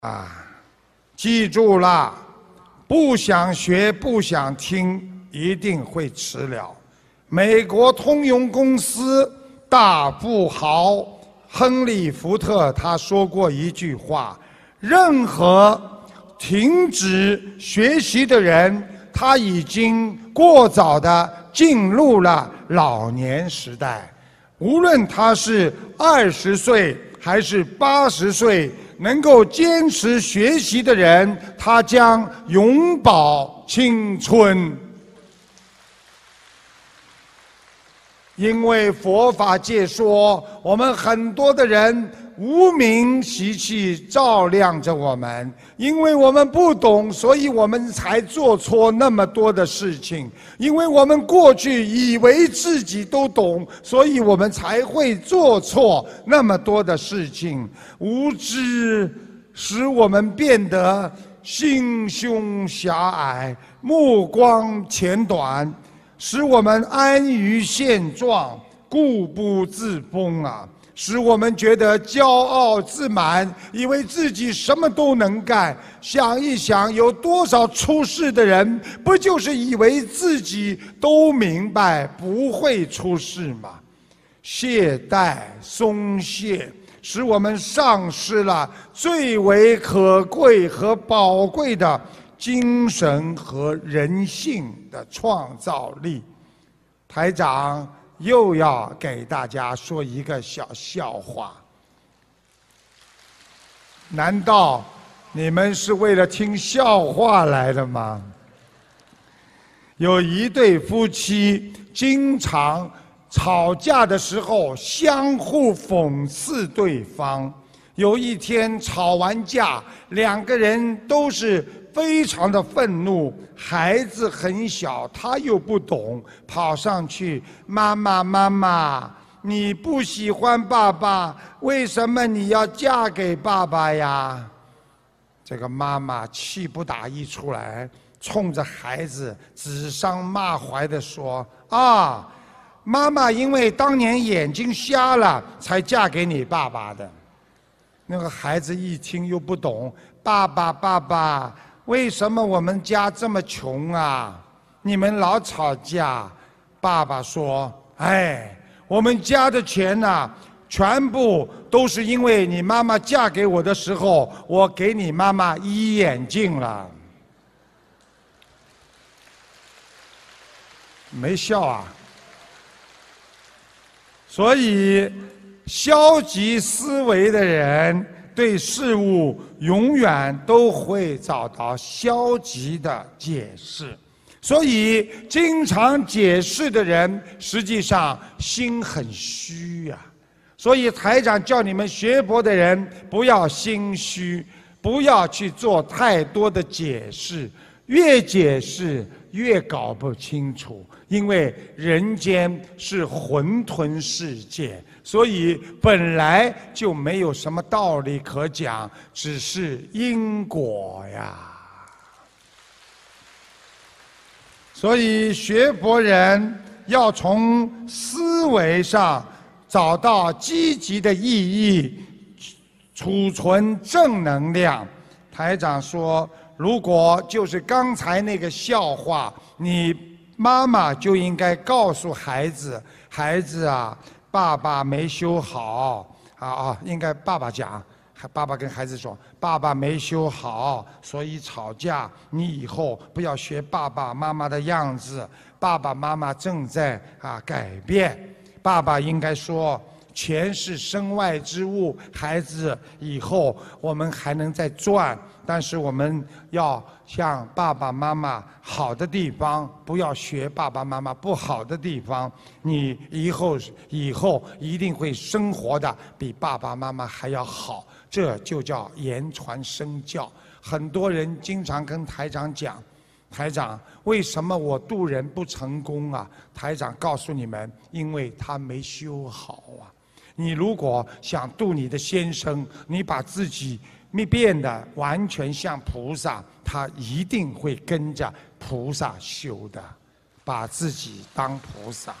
啊，记住了，不想学、不想听，一定会迟了。美国通用公司大富豪亨利·福特他说过一句话：任何停止学习的人，他已经过早地进入了老年时代。无论他是20岁还是80岁，能够坚持学习的人，他将永葆青春。因为佛法界说，我们很多的人无明习气照亮着我们，因为我们不懂，所以我们才做错那么多的事情。因为我们过去以为自己都懂，所以我们才会做错那么多的事情。无知使我们变得心胸狭隘，目光浅短，使我们安于现状，固步自封啊！使我们觉得骄傲自满，以为自己什么都能干。想一想，有多少出事的人，不就是以为自己都明白，不会出事吗？懈怠、松懈，使我们丧失了最为可贵和宝贵的精神和人性的创造力。台长又要给大家说一个小笑话。难道你们是为了听笑话来的吗？有一对夫妻经常吵架的时候相互讽刺对方。有一天吵完架，两个人都是非常的愤怒，孩子很小，他又不懂，跑上去，妈妈，妈妈，你不喜欢爸爸，为什么你要嫁给爸爸呀？这个妈妈气不打一处来，冲着孩子指桑骂槐地说：啊，妈妈因为当年眼睛瞎了，才嫁给你爸爸的。那个孩子一听又不懂，爸爸，爸爸，为什么我们家这么穷啊？你们老吵架。爸爸说：哎，我们家的钱呐，全部都是因为你妈妈嫁给我的时候，我给你妈妈医眼镜了。没笑啊。所以消极思维的人对事物永远都会找到消极的解释，所以经常解释的人实际上心很虚呀。所以台长叫你们学佛的人不要心虚，不要去做太多的解释，越解释越搞不清楚。因为人间是混沌世界，所以本来就没有什么道理可讲，只是因果呀。所以学佛人要从思维上找到积极的意义，储存正能量。台长说，如果就是刚才那个笑话，你妈妈就应该告诉孩子，孩子啊，爸爸没修好应该爸爸讲，爸爸跟孩子说，爸爸没修好，所以吵架，你以后不要学爸爸妈妈的样子，爸爸妈妈正在改变。爸爸应该说，钱是身外之物，孩子，以后我们还能再赚，但是我们要向爸爸妈妈好的地方，不要学爸爸妈妈不好的地方。你以后一定会生活的比爸爸妈妈还要好，这就叫言传身教。很多人经常跟台长讲，台长，为什么我度人不成功啊？台长告诉你们，因为他没修好啊。你如果想度你的先生，你把自己变得完全像菩萨，他一定会跟着菩萨修的，把自己当菩萨。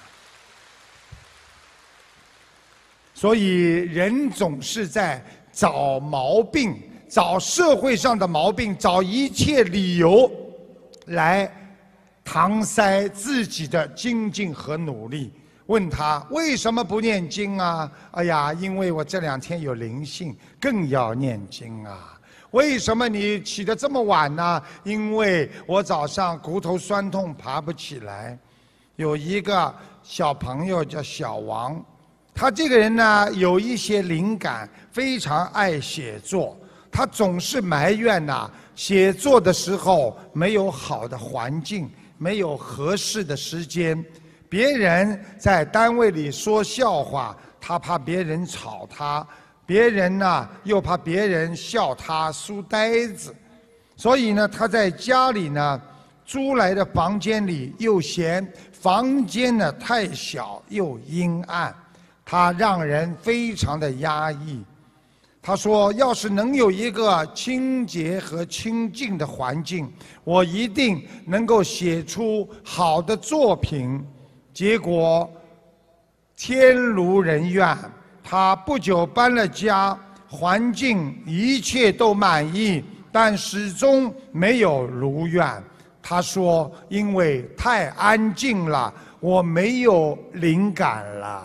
所以人总是在找毛病， 找社会上的毛病，找一切理由来搪塞自己的精进和努力。问他为什么不念经啊？哎呀，因为我这2天有灵性，更要念经啊。为什么你起得这么晚呢？因为我早上骨头酸痛，爬不起来。有一个小朋友叫小王，他这个人呢有一些灵感，非常爱写作。他总是埋怨呐，写作的时候没有好的环境，没有合适的时间。别人在单位里说笑话，他怕别人吵他；别人呢又怕别人笑他书呆子。所以呢，他在家里呢租来的房间里，又嫌房间呢太小又阴暗，他让人非常的压抑。他说，要是能有一个清洁和清净的环境，我一定能够写出好的作品。结果天如人愿，他不久搬了家，环境一切都满意，但始终没有如愿。他说，因为太安静了，我没有灵感了。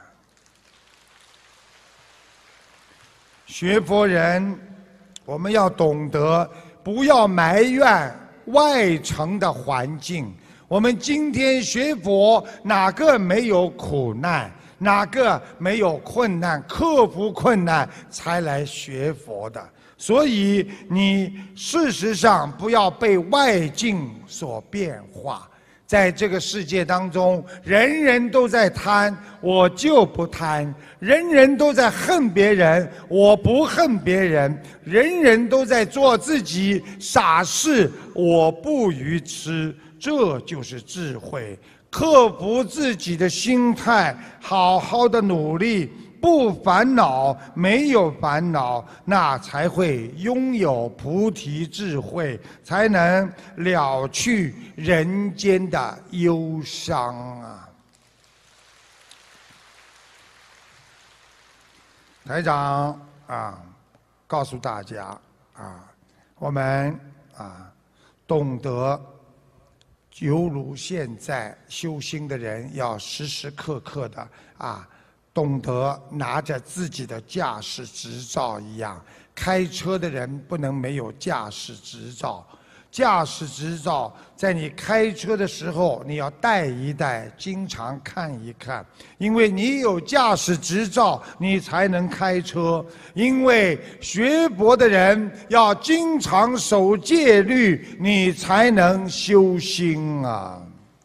学佛人，我们要懂得，不要埋怨外层的环境。我们今天学佛，哪个没有苦难？哪个没有困难？克服困难才来学佛的。所以你事实上不要被外境所变化。在这个世界当中，人人都在贪，我就不贪；人人都在恨别人，我不恨别人；人人都在做自己傻事，我不愚痴。这就是智慧，克服自己的心态，好好的努力，不烦恼，没有烦恼，那才会拥有菩提智慧，才能了去人间的忧伤啊！台长啊，告诉大家啊，我们啊，懂得。犹如现在修心的人，要时时刻刻的懂得拿着自己的驾驶执照一样。开车的人不能没有驾驶执照，驾驶执照在你开车的时候你要带一带，经常看一看，因为你有驾驶执照，你才能开车。因为学佛的人要经常守戒律，你才能修心啊。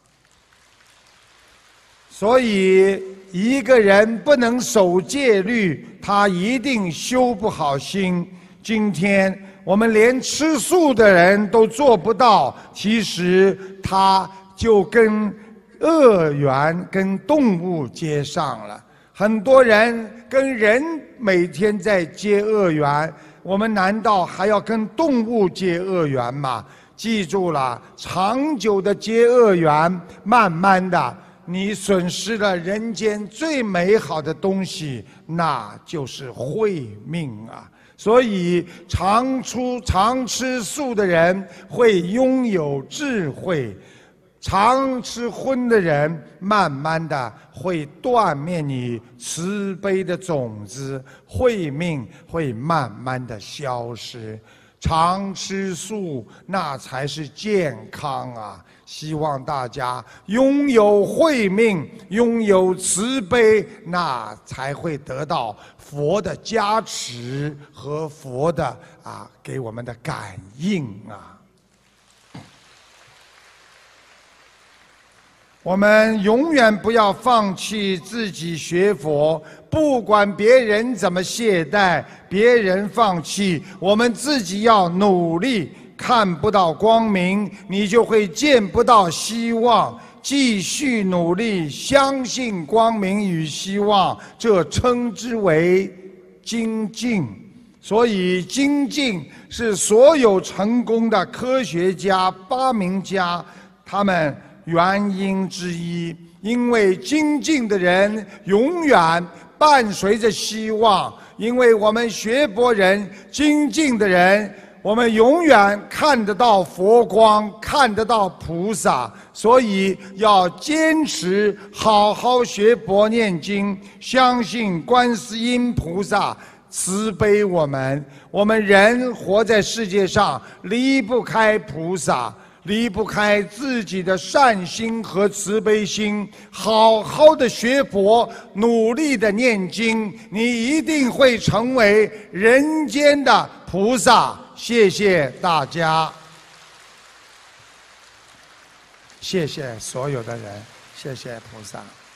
所以一个人不能守戒律，他一定修不好心。今天我们连吃素的人都做不到，其实他就跟恶缘、跟动物接上了。很多人跟人每天在结恶缘，我们难道还要跟动物结恶缘吗？记住了，长久的结恶缘，慢慢的你损失了人间最美好的东西，那就是慧命啊！所以常吃素的人会拥有智慧，常吃荤的人慢慢的会断灭你慈悲的种子，慧命会慢慢的消失。常吃素，那才是健康啊！希望大家拥有慧命，拥有慈悲，那才会得到佛的加持和佛的给我们的感应啊！我们永远不要放弃自己学佛，不管别人怎么懈怠，别人放弃，我们自己要努力。看不到光明，你就会见不到希望。继续努力，相信光明与希望，这称之为精进。所以精进是所有成功的科学家、发明家他们原因之一。因为精进的人永远伴随着希望， 因为我们学佛人、精进的人，我们永远看得到佛光，看得到菩萨，所以要坚持好好学佛念经，相信观世音菩萨慈悲我们。我们人活在世界上，离不开菩萨，离不开自己的善心和慈悲心。好好的学佛，努力的念经，你一定会成为人间的菩萨。谢谢大家，谢谢所有的人，谢谢菩萨。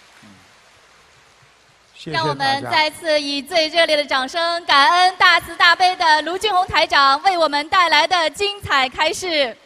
谢谢大家。 让我们再次以最热烈的掌声，感恩大慈大悲的卢俊宏台长为我们带来的精彩开示。